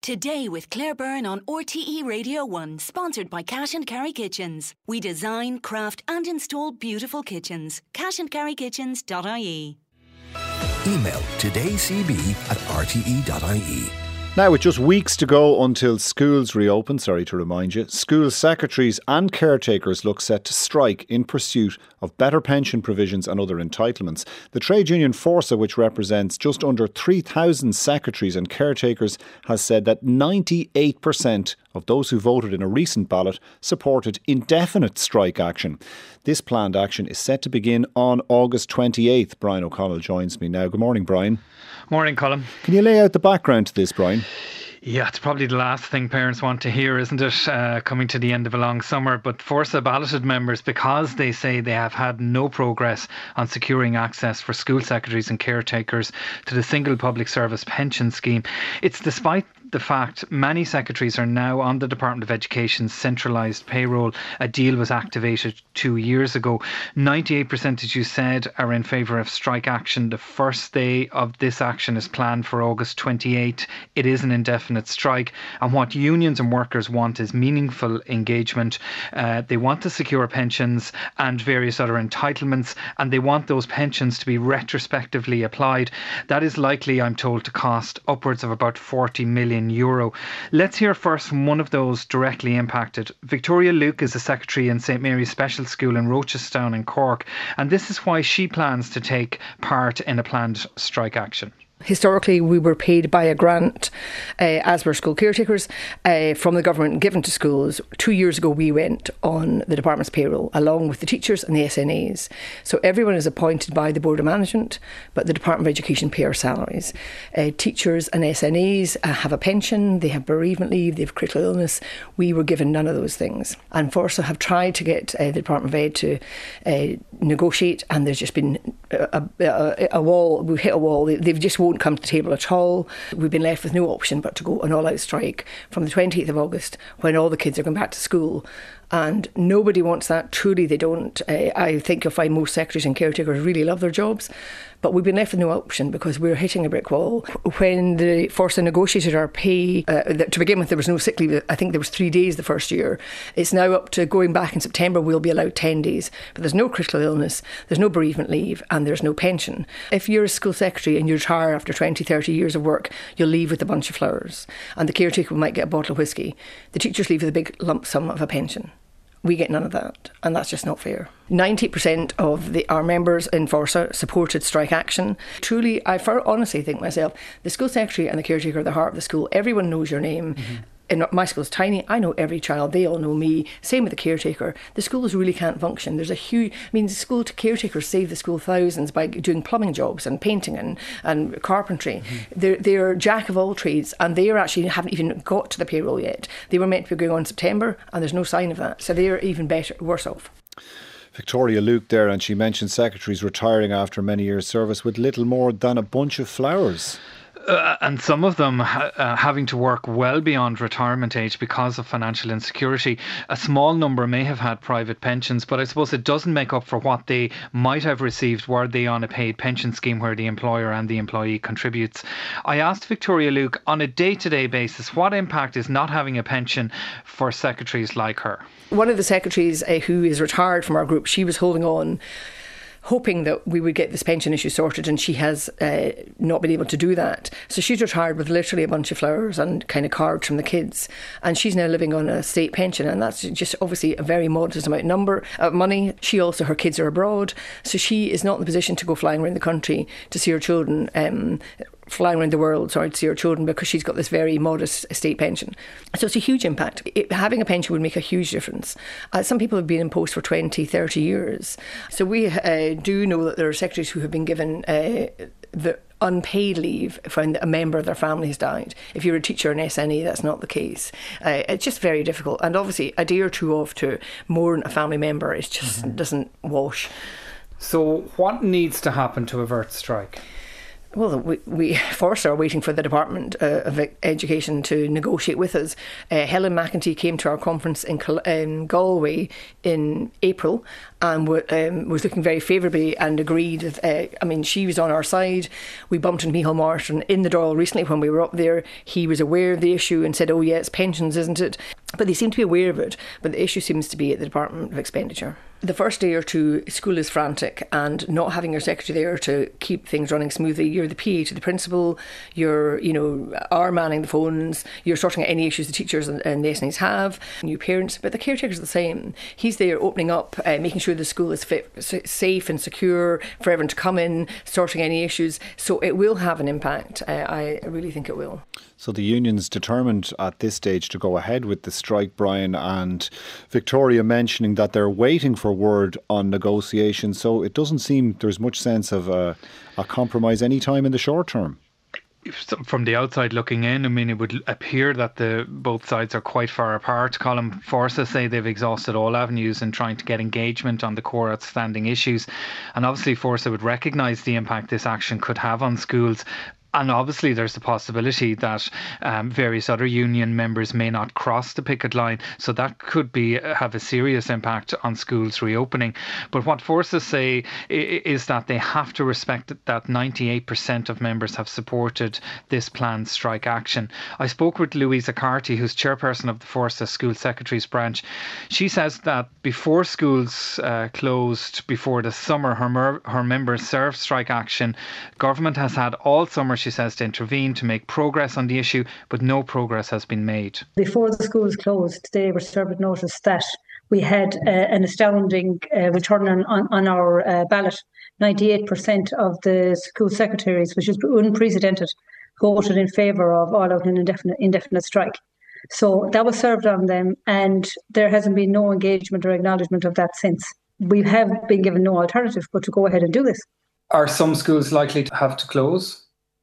Today with Claire Byrne on RTE Radio 1, sponsored by Cash and Carry Kitchens. We design, craft and install beautiful kitchens. cashandcarrykitchens.ie. Email todayscb@rte.ie. Now, with just weeks to go until schools reopen, sorry to remind you, school secretaries and caretakers look set to strike in pursuit of better pension provisions and other entitlements. The trade union Forsa, which represents just under 3,000 secretaries and caretakers, has said that 98% of those who voted in a recent ballot supported indefinite strike action. This planned action is set to begin on August 28th. Brian O'Connell joins me now. Good morning, Brian. Morning, Colin. Can you lay out the background to this, Brian? Yeah, it's probably the last thing parents want to hear, isn't it? Coming to the end of a long summer. But Forsa balloted members, because they say they have had no progress on securing access for school secretaries and caretakers to the single public service pension scheme. It's despite the fact many secretaries are now on the Department of Education's centralised payroll. A deal was activated 2 years ago. 98%, as you said, are in favour of strike action. The first day of this action is planned for August 28. It is an indefinite strike, and what unions and workers want is meaningful engagement. They want to secure pensions and various other entitlements, and they want those pensions to be retrospectively applied. That is likely, I'm told, to cost upwards of about €40 million. Let's hear first from one of those directly impacted. Victoria Luke is a secretary in St Mary's Special School in Rochestown in Cork, and this is why she plans to take part in a planned strike action. Historically, we were paid by a grant, as were school caretakers, from the government given to schools. 2 years ago, we went on the department's payroll, along with the teachers and the SNAs. So everyone is appointed by the Board of Management, but the Department of Education pay our salaries. Teachers and SNAs have a pension, they have bereavement leave, they have critical illness. We were given none of those things. And Forsa have tried to get the Department of Ed to negotiate, and there's just been a wall. We've hit a wall. They've just won't come to the table at all. We've been left with no option but to go an all-out strike from the 28th of August, when all the kids are going back to school. And nobody wants that. Truly, they don't. I think you'll find most secretaries and caretakers really love their jobs, but we've been left with no option because we're hitting a brick wall. When the Forsa negotiated our pay, to begin with, there was no sick leave. I think there was 3 days the first year. It's now up to, going back in September, we'll be allowed 10 days. But there's no critical illness, there's no bereavement leave, and there's no pension. If you're a school secretary and you retire after 20, 30 years of work, you'll leave with a bunch of flowers. And the caretaker might get a bottle of whiskey. The teachers leave with a big lump sum of a pension. We get none of that, and that's just not fair. 90% of our members in Forsa supported strike action. Truly, I honestly think myself, the school secretary and the caretaker are the heart of the school. Everyone knows your name. Mm-hmm. And my school's tiny. I know every child. They all know me. Same with the caretaker. The schools really can't function. There's a huge... the school caretakers save the school thousands by doing plumbing jobs and painting and carpentry. Mm-hmm. They're jack of all trades, and they haven't even got to the payroll yet. They were meant to be going on in September, and there's no sign of that. So they're even worse off. Victoria Luke there, and she mentioned secretaries retiring after many years' service with little more than a bunch of flowers. And some of them having to work well beyond retirement age because of financial insecurity. A small number may have had private pensions, but I suppose it doesn't make up for what they might have received were they on a paid pension scheme where the employer and the employee contributes. I asked Victoria Luke, on a day-to-day basis, what impact is not having a pension for secretaries like her? One of the secretaries who is retired from our group, she was holding on, hoping that we would get this pension issue sorted, and she has not been able to do that. So she's retired with literally a bunch of flowers and kind of cards from the kids, and she's now living on a state pension, and that's just obviously a very modest amount of money. Her kids are abroad, so she is not in the position to go flying around the country to see her children, flying around the world, to see her children, because she's got this very modest state pension. So it's a huge impact. Having a pension would make a huge difference. Some people have been in post for 20, 30 years. So we do know that there are secretaries who have been given the unpaid leave when a member of their family has died. If you're a teacher in SNA, that's not the case. It's just very difficult. And obviously, a day or two off to mourn a family member, it just doesn't wash. So what needs to happen to avert strike? Well, we first are waiting for the Department of Education to negotiate with us. Helen McEntee came to our conference in Galway in April and was looking very favourably and agreed. She was on our side. We bumped into Micheál Martin in the Dáil recently when we were up there. He was aware of the issue and said, oh yeah, it's pensions, isn't it? But they seem to be aware of it. But the issue seems to be at the Department of Expenditure. The first day or two, school is frantic, and not having your secretary there to keep things running smoothly. You're the PA to the principal, you're, are manning the phones, you're sorting out any issues the teachers and the SNAs have, new parents, but the caretaker's the same. He's there opening up, making sure the school is safe and secure for everyone to come in, sorting any issues. So it will have an impact. I really think it will. So the union's determined at this stage to go ahead with the strike, Brian, and Victoria mentioning that they're waiting for word on negotiations. So it doesn't seem there's much sense of a compromise any time in the short term. From the outside looking in, it would appear that both sides are quite far apart. Colm Forsa say they've exhausted all avenues in trying to get engagement on the core outstanding issues. And obviously Forsa would recognise the impact this action could have on schools. And obviously there's the possibility that various other union members may not cross the picket line. So that could have a serious impact on schools reopening. But what forces say is that they have to respect that 98% of members have supported this planned strike action. I spoke with Louisa Carty, who's chairperson of the Forsa School Secretaries Branch. She says that before schools closed before the summer, her members served strike action. Government has had all summer, she says, to intervene to make progress on the issue, but no progress has been made. Before the schools closed, they were served notice that we had an astounding return on our ballot. 98% of the school secretaries, which is unprecedented, voted in favour of all-out and indefinite strike. So that was served on them, and there hasn't been no engagement or acknowledgement of that since. We have been given no alternative but to go ahead and do this. Are some schools likely to have to close?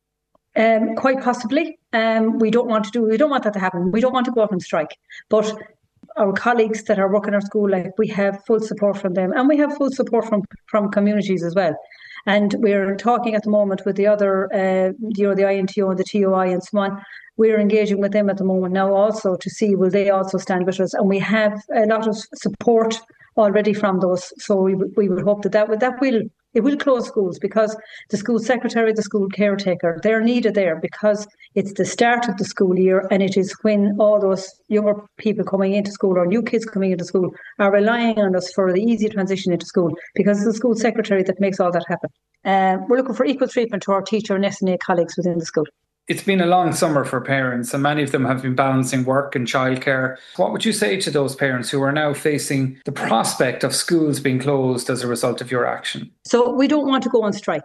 Quite possibly. We don't want that to happen. We don't want to go out and strike. But our colleagues that are working our school, we have full support from them, and we have full support from communities as well. And we're talking at the moment with the other, the INTO and the TOI and so on. We're engaging with them at the moment now also to see will they also stand with us. And we have a lot of support already from those. So we would hope it will close schools, because the school secretary, the school caretaker, they're needed there because it's the start of the school year, and it is when all those younger people coming into school or new kids coming into school are relying on us for the easy transition into school, because it's the school secretary that makes all that happen. We're looking for equal treatment to our teacher and SNA colleagues within the school. It's been a long summer for parents, and many of them have been balancing work and childcare. What would you say to those parents who are now facing the prospect of schools being closed as a result of your action? So we don't want to go on strike.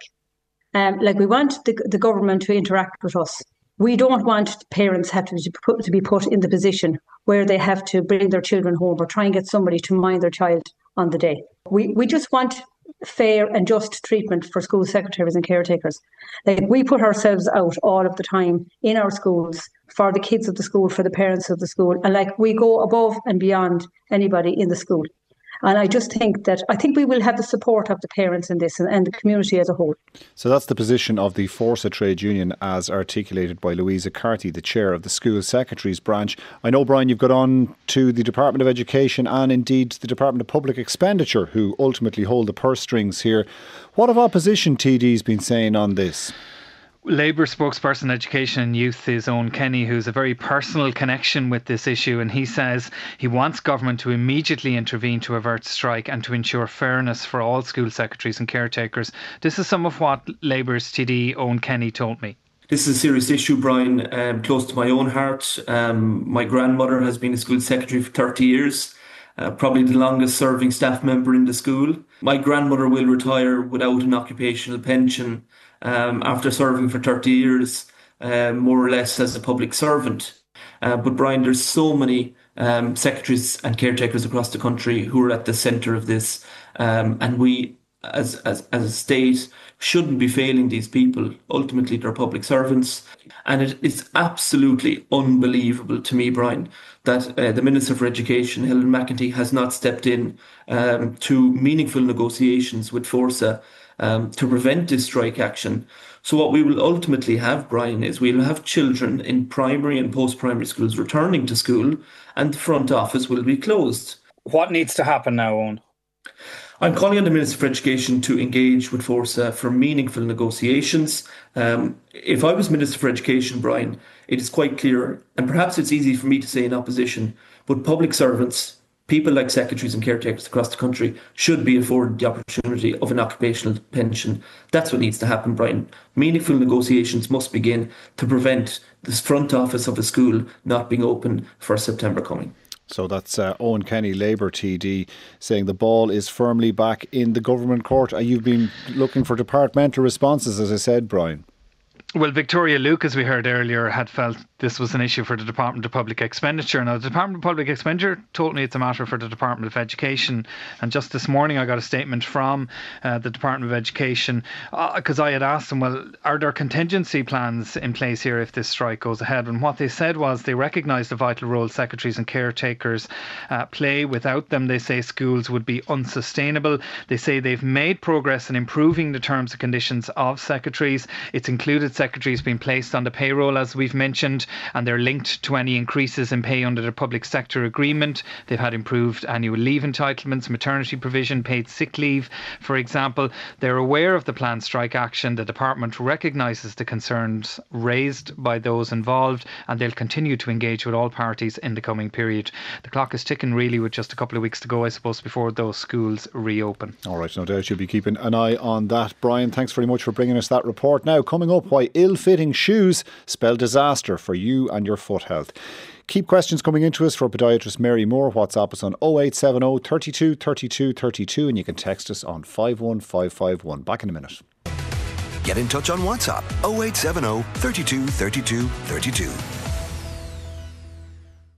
We want the government to interact with us. We don't want parents have to be put in the position where they have to bring their children home or try and get somebody to mind their child on the day. We just want fair and just treatment for school secretaries and caretakers. We put ourselves out all of the time in our schools for the kids of the school, for the parents of the school, and we go above and beyond anybody in the school. And I just think we will have the support of the parents in this and the community as a whole. So that's the position of the Forsa Trade Union as articulated by Louisa Carty, the chair of the School Secretaries Branch. I know, Brian, you've got on to the Department of Education and indeed the Department of Public Expenditure, who ultimately hold the purse strings here. What have opposition TDs been saying on this? Labour spokesperson Education and Youth is Owen Kenny, who's a very personal connection with this issue, and he says he wants government to immediately intervene to avert strike and to ensure fairness for all school secretaries and caretakers. This is some of what Labour's TD Owen Kenny told me. This is a serious issue, Brian, close to my own heart. My grandmother has been a school secretary for 30 years. Probably the longest serving staff member in the school. My grandmother will retire without an occupational pension after serving for 30 years, more or less as a public servant. But Brian, there's so many secretaries and caretakers across the country who are at the centre of this, and we as a state shouldn't be failing these people. Ultimately, they're public servants. And it is absolutely unbelievable to me, Brian, that the Minister for Education, Helen McEntee, has not stepped in to meaningful negotiations with Forsa to prevent this strike action. So what we will ultimately have, Brian, is we'll have children in primary and post-primary schools returning to school, and the front office will be closed. What needs to happen now, Owen? I'm calling on the Minister for Education to engage with Forsa for meaningful negotiations. If I was Minister for Education, Brian, it is quite clear, and perhaps it's easy for me to say in opposition, but public servants, people like secretaries and caretakers across the country, should be afforded the opportunity of an occupational pension. That's what needs to happen, Brian. Meaningful negotiations must begin to prevent this front office of a school not being open for September coming. So that's Owen Kenny, Labour TD, saying the ball is firmly back in the government court. You've been looking for departmental responses, as I said, Brian. Well, Victoria Luke, as we heard earlier, had felt this was an issue for the Department of Public Expenditure. Now, the Department of Public Expenditure told me it's a matter for the Department of Education. And just this morning, I got a statement from the Department of Education because I had asked them, well, are there contingency plans in place here if this strike goes ahead? And what they said was they recognise the vital role secretaries and caretakers play. Without them, they say schools would be unsustainable. They say they've made progress in improving the terms and conditions of secretaries. It's included secretaries being placed on the payroll, as we've mentioned, and they're linked to any increases in pay under the public sector agreement. They've had improved annual leave entitlements, maternity provision, paid sick leave, for example. They're aware of the planned strike action. The department recognises the concerns raised by those involved, and they'll continue to engage with all parties in the coming period. The clock is ticking, really, with just a couple of weeks to go, I suppose, before those schools reopen. All right, no doubt you'll be keeping an eye on that. Brian, thanks very much for bringing us that report. Now, coming up, why ill-fitting shoes spell disaster for you and your foot health. Keep questions coming into us for podiatrist Mary Moore. WhatsApp us on 0870 32 32 32 and you can text us on 51551. Back in a minute. Get in touch on WhatsApp 0870 32 32 32.